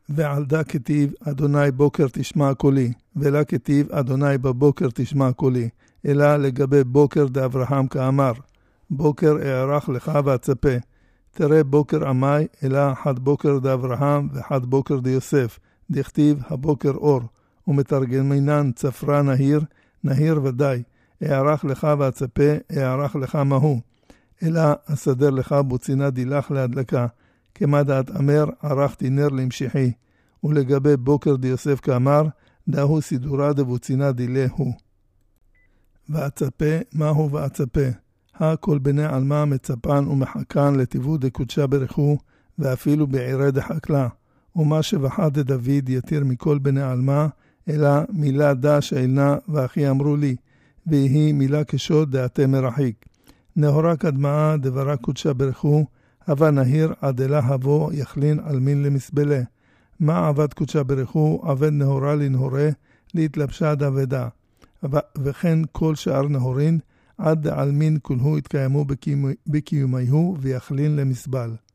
ועל דה כתיב אדוני בוקר תשמע קולי, ולה כתיב אדוני בבוקר תשמע קולי, אלא לגבי בוקר דאברהם כאמר, בוקר אערך לך ואצפה, תראה בוקר עמי, אלא אחד בוקר דאברהם ואחד בוקר דיוסף, דכתיב הבוקר אור, ומתרגמינן צפרה נהיר, נהיר ודאי, אערך לך ואצפה, אערך לך מהו, אלא אסדר לך בוצינה דילך להדלקה, כמה דעת אמר, ערכתי נר למשיחי, ולגבי בוקר דיוסף כאמר, דהו סידורה דבוצינה דילה הוא. ואצפה, מהו ואצפה? כל בני עלמה מצפן ומחכן לטיבו דקודשה ברכו, ואפילו בעירי דחקלה, ומה שבחד דוד יתיר מכל בני עלמה, אלא מילה דה שאלנה, ואחי אמרו לי, והיא מילה כשוד דעתי מרחיק. נהורה קדמה דברה קודשה ברכו, הווה נהיר עד אלה הבו יחלין על מין למסבלה. מה עבד קודשה ברכו, עבד נהורה לנהורה, להתלבשה דעבדה. וכן כל שאר נהורין, עד על מין כולהו התקיימו בקיומיהו ויחלין למסבל.